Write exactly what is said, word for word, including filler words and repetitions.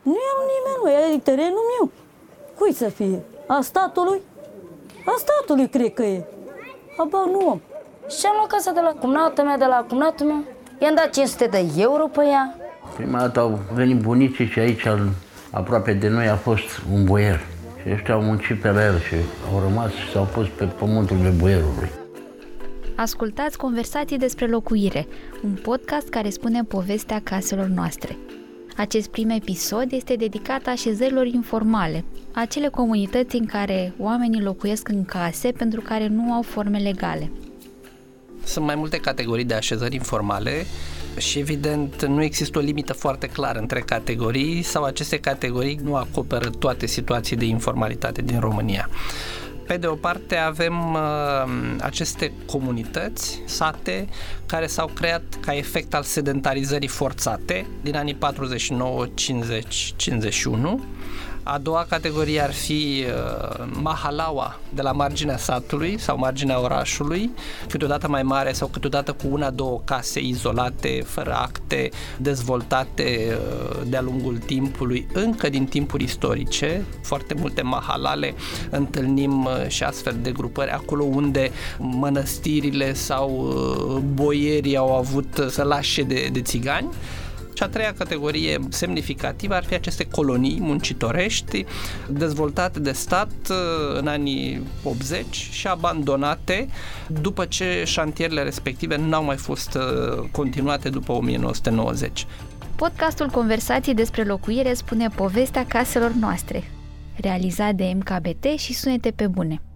Nu e al nimeni, e terenul meu. Cui să fie? A statului? A statului cred că e. Aba nu am. Și am luat casa de la cumnata mea, de la cumnatul meu. I-am dat cinci sute de euro pe ea. Prima dată au venit bunicii și aici, aproape de noi, a fost un boier. Și ăștia au muncit pe la el și au rămas și s-au pus pe pământul de boierului. Ascultați Conversații despre locuire, un podcast care spune povestea caselor noastre. Acest prim episod este dedicat așezărilor informale, acele comunități în care oamenii locuiesc în case pentru care nu au forme legale. Sunt mai multe categorii de așezări informale și, evident, nu există o limită foarte clară între categorii sau aceste categorii nu acoperă toate situații de informalitate din România. Pe de o parte avem uh, aceste comunități, sate, care s-au creat ca efect al sedentarizării forțate din anii patruzeci și nouă cincizeci cincizeci și unu. A doua categorie ar fi uh, mahalaua de la marginea satului sau marginea orașului, câteodată mai mare sau câteodată cu una, două case izolate, fără acte, dezvoltate uh, de-a lungul timpului, încă din timpuri istorice. Foarte multe mahalale întâlnim uh, și astfel de grupări acolo unde mănăstirile sau uh, boierii au avut sălașe de, de țigani. Și a treia categorie semnificativă ar fi aceste colonii muncitorești dezvoltate de stat în anii optzeci și abandonate după ce șantierele respective n-au mai fost continuate după o mie nouă sute nouăzeci. Podcastul Conversații despre locuire spune povestea caselor noastre, realizat de M K B T și Sunete pe Bune.